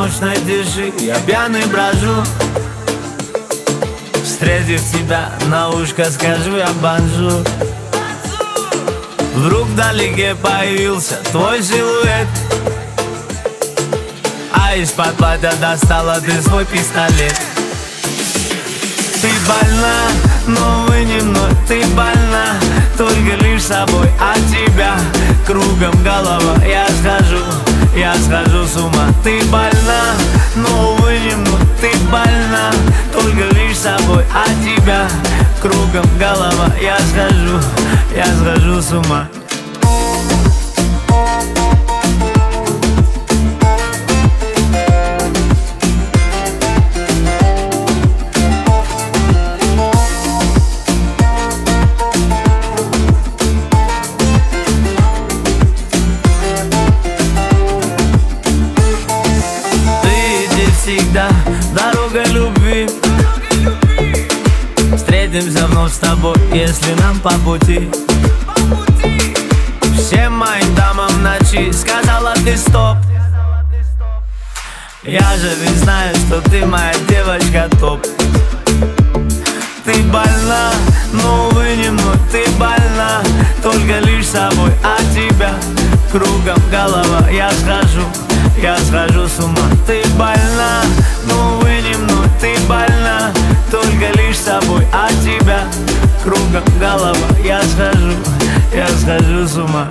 ночной тиши я пьяный брожу. Встретив тебя, на ушко скажу я бонжур. Вдруг вдалеке появился твой силуэт, а из-под платья достала ты свой пистолет. Ты больна, но вы не мной, ты больна только лишь собой, от тебя кругом голова. Я схожу с ума. Ты больна, но вы не мной, ты больна только лишь собой, от тебя кругом голова. Я схожу с ума. Всегда дорога любви. Встретимся вновь с тобой, если нам по пути. Всем моим дамам в ночи сказала ты стоп. Я же ведь знаю, что ты моя девочка топ. Ты больна, но увы не мной, ты больна только лишь собой, от тебя кругом голова. Я схожу с ума. Ты больна, но увы не мной, ты больна только лишь собой, от тебя кругом голова. Я схожу с ума.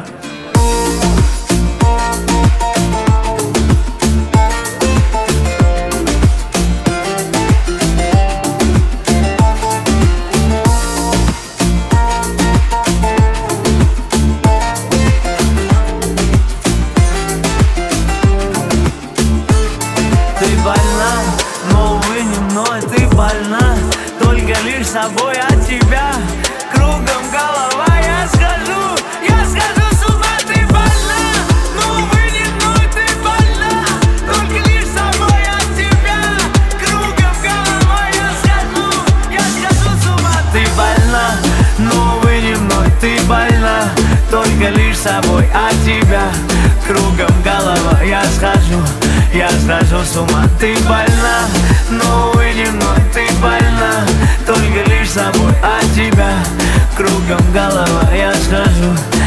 Ты больна, но увы не мной, ты больна только лишь собой, от тебя кругом голова. Я схожу с ума. Ты больна, но увы не мной, ты больна только лишь собой, от тебя кругом голова. Я схожу с ума. Ты больна, но увы не мной, ты больна только лишь собой, от тебя кругом голова. Я схожу с ума. Ты больна, но увы не мной, ты больна только лишь собой, от тебя кругом голова. Я схожу